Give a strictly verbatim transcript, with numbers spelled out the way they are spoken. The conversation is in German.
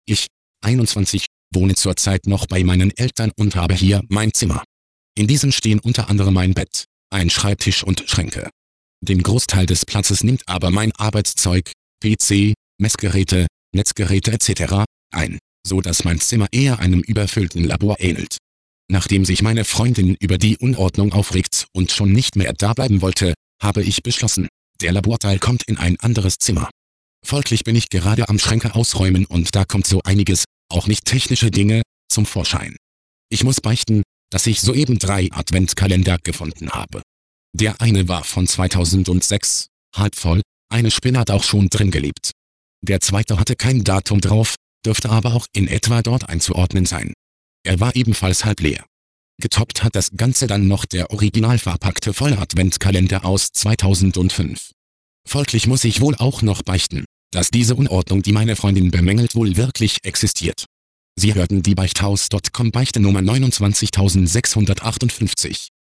Ich, einundzwanzig, wohne zurzeit noch bei meinen Eltern und habe hier mein Zimmer. In diesem stehen unter anderem mein Bett, ein Schreibtisch und Schränke. Den Großteil des Platzes nimmt aber mein Arbeitszeug, P C, Messgeräte, Netzgeräte et cetera ein, so dass mein Zimmer eher einem überfüllten Labor ähnelt. Nachdem sich meine Freundin über die Unordnung aufregt und schon nicht mehr da bleiben wollte, habe ich beschlossen, der Laborteil kommt in ein anderes Zimmer. Folglich bin ich gerade am Schränke ausräumen und da kommt so einiges, auch nicht technische Dinge, zum Vorschein. Ich muss beichten, dass ich soeben drei Adventkalender gefunden habe. Der eine war von zweitausendsechs, halb voll, eine Spinne hat auch schon drin gelebt. Der zweite hatte kein Datum drauf, dürfte aber auch in etwa dort einzuordnen sein. Er war ebenfalls halb leer. Getoppt hat das Ganze dann noch der original verpackte Voll-Adventkalender aus zweitausendfünf. Folglich muss ich wohl auch noch beichten, dass diese Unordnung, die meine Freundin bemängelt, wohl wirklich existiert. Sie hörten die Beichthaus Punkt com Beichte Nummer neunundzwanzigtausendsechshundertachtundfünfzig.